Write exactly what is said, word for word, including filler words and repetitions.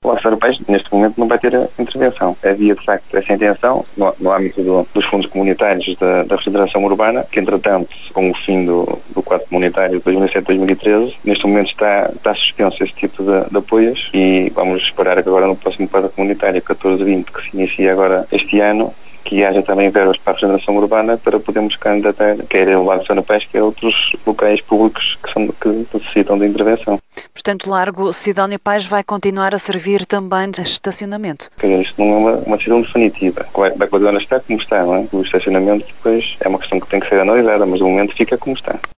O Lago Fedora Peixe, neste momento, não vai ter a intervenção. Havia, de facto, essa intenção no, no âmbito do, dos fundos comunitários da, da regeneração urbana, que, entretanto, com o fim do, do quadro comunitário de dois mil e sete a dois mil e treze, neste momento está, está suspenso esse tipo de, de apoios e vamos esperar que agora no próximo quadro comunitário, catorze vinte, que se inicia agora este ano, que haja também verbas para a regeneração urbana para podermos candidatar, quer o Lago Fedora Peixe, quer outros locais públicos que, são, que necessitam de intervenção. Portanto, o Largo Sidónio Pais vai continuar a servir também de estacionamento? Isto não é uma, uma decisão definitiva. Vai, vai continuar a estar como está, não é? O estacionamento depois é uma questão que tem que ser analisada, mas no momento fica como está.